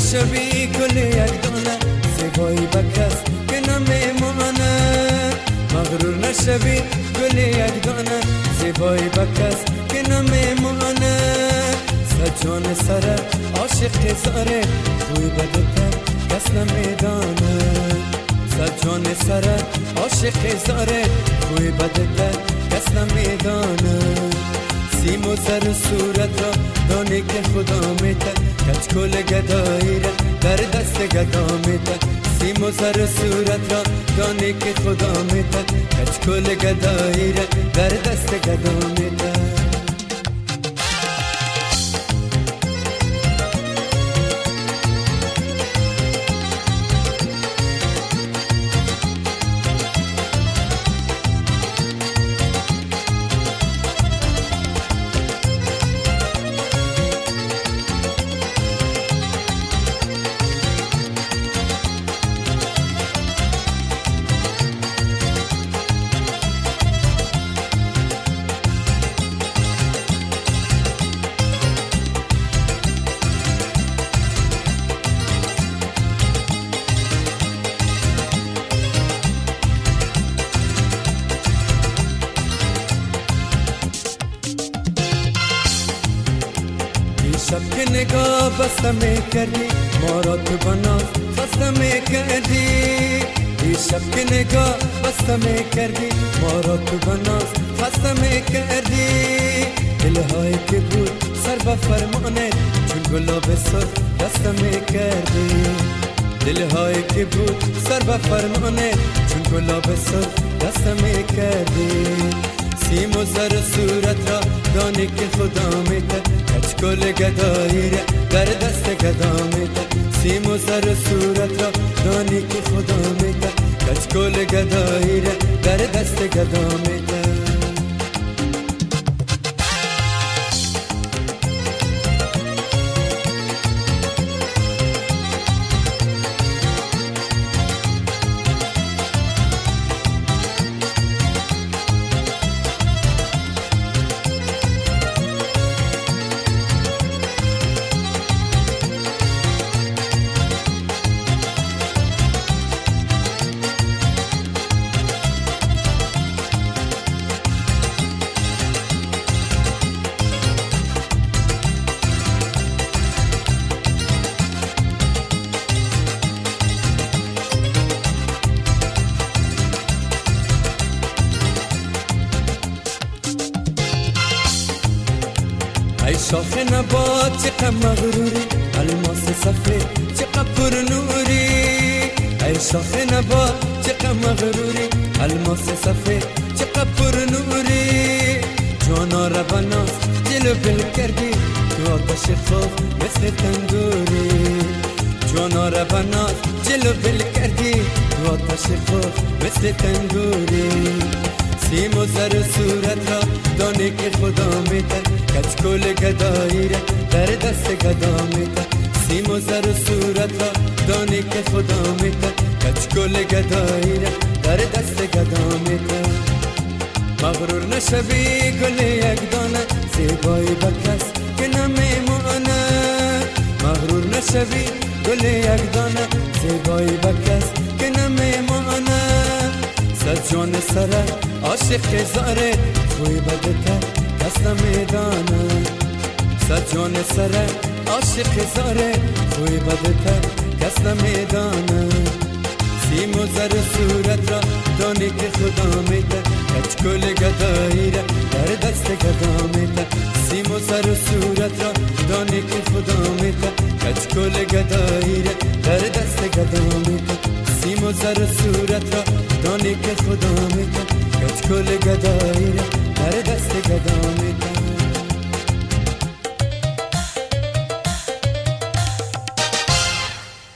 نشوی گل یک دانه زیبایی به کس که نمیمانه مغرور نشوی گل یک دانه زیبایی به کس که نمیمانه سجان سره عاشق زاره خوی بده تر کس نمیدانه سجان سره عاشق زاره خوی بده تر کس نمیدانه سیم و زر صورت را دانی که خدا میته کچ کل گدایی را در دست گدا میته سیم و زر صورت را دانی که خدا میته کچ کل گدایی را در دست گدا میته شب که نگاه بسته میکردی ما را تو بناز خسته میکردی شب که نگاه بسته میکردی ما را تو بناز خسته میکردی دلهایی که بود سر به فرمانه چون گلاب سرخ دسته میکردی دلهایی که بود سر به فرمانه چون گلاب سرخ دسته میکردی سیم و زر صورت را دانی که خدا میته کچ کل گدایی را در دست گدا میته سیم و زر صورت را دانی که خدا میته کچ کل گدایی را در دست گدا میته ای شاخ نبات چقدر مغروری الماس سفید چقدر پر نوری ای شاخ نبات چقدر مغروری الماس سفید چقدر پر نوری جانا را بناز جلو بل کردی تو آتش خوف مثل تندوری جانا را بناز جلو بل کردی تو آتش خوف مثل تندوری سیم و زر صورت را دانی که خدا میته کچ کل گدایی را در دست گدا میته سیم و زر صورت را دانی که خدا میته کچ کل گدایی را در دست گدا میته مغرور نشوی گل یک دانه زیبایی به کس که نمیمانه مغرور نشوی گل یک دانه زیبایی به کس که نمیمانه سجان سره عاشق زاره خوی بده تر کس نمیدانه سجان سره عاشق زاره خوی بده تر کس نمیدانه سیم و زر صورت را دانی که خدا میته کچ کل گدایی را در دست گدا میته سیم و زر صورت را دانی که خدا میته کچ کل گدایی را در دست گدا میته سیم و زر صورت را دانی که خدا میته کچ کل گدایی